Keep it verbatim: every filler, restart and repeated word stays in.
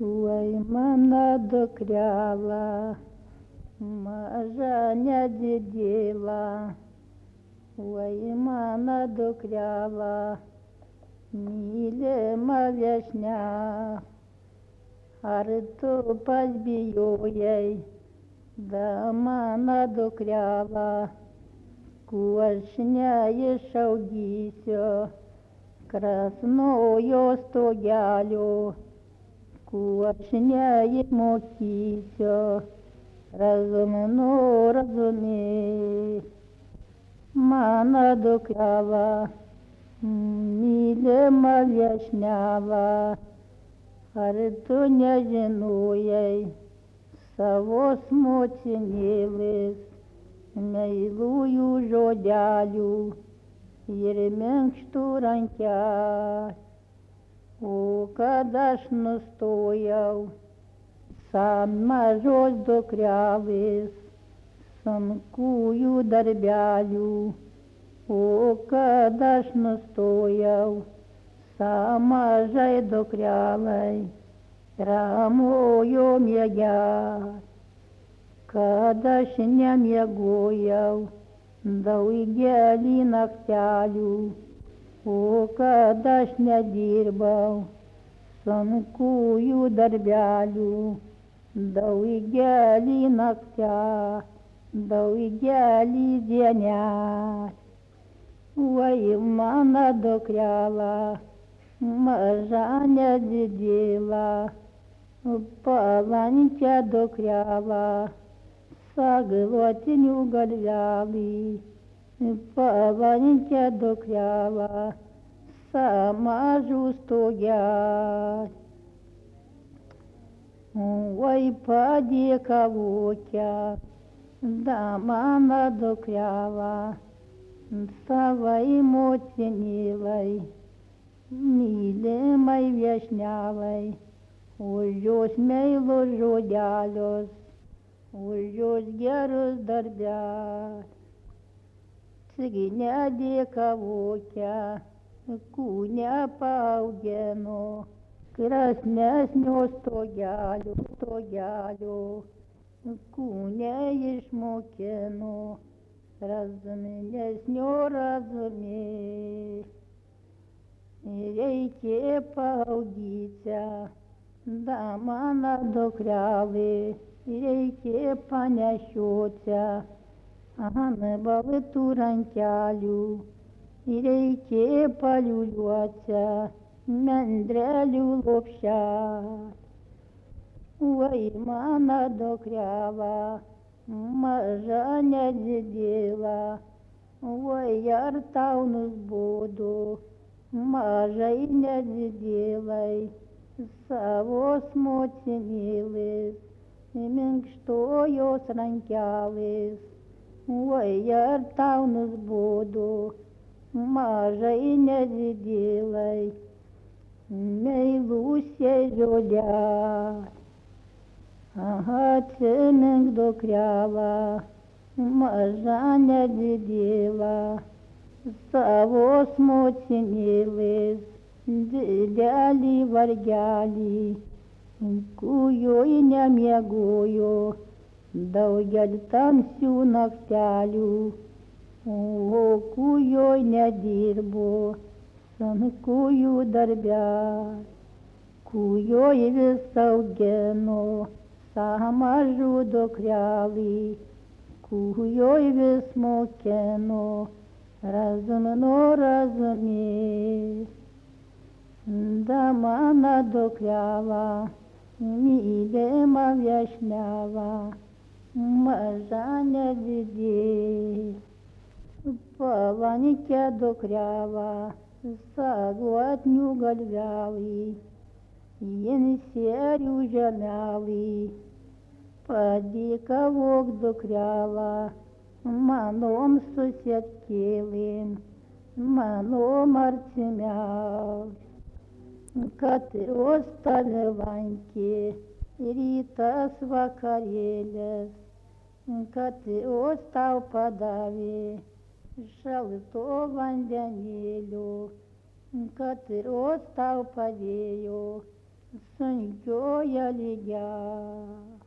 Oi, mano dukrela, maža nedidelė. Oi, mano dukrela, mylima viešnia. Ar tu pasbijojai, da mano dukrela, kuo aš neišaugysiu krasnojo stogelio, kuo aš neįmokysiu razumnu razumė. Mano dukrela, mylima viešneva, ar tu nežinojai savos motinėlės meilųjų žodelių ir minkštų rankelių? O kad aš nustojau san mažos dukrelės sunkųjų darbelių, o kad aš nustojau san mažai dukrelai ramojo miegelį, kad aš nemiegojau daugelį naktelių, o kad aš nedirbau sunkųjų darbelių daugelį naktelių, daugelį dienelių. Oi, mano dukrela, maža nedidelė, palankia dukrela, saglotinių galvelį, palankia dukrela, sa mažų stogelį. Oi, padėka vokia, da mano dukrela, savai motinėlai, mylimai viešnelai, už jos meilus žodelius, už jos gerus darbelius. Ciginė dėka vokia, kūne paaugino krasnesnio stogelio, stogelio, kūne išmokino razumnesnio razumė. Reikia paaugyt, da mano dukrelė, reikia panešiot ant baltų rankelių, reikia paliuliuot mendrelių lopšelį. Oi, mano dukrela, maža nedidelė, oi, ar tau nusibodo mažai nedidelei savos motinėlės minkštojos rankelės? Oi, ar tau nusibodo mažai nedidelei meilusiai žodeliai? Atsimink dukrela, maža nedidelė, savos motinėlės didelį vargelį, kujoj nemiegojo daugelį tamsių naktelių, o kujoj nedirbo sunkųjų darbelių, kujoj vis augino sa mažų dukrelį, kujoj vis mokino razumnu razumė. Da mano dukrela, mylima viešneva, maža nedidelė, palankia dukrela, saglotinių galvelį, jinsėrių žemelį, padėkavok dukrela manom susietkėlėm, manom artimiausiom, kad jos tave lankė rytas vakarėlės, kad jos tau padavė šalto vandenėlio, kad jos tau padėjo sunkioji lygia.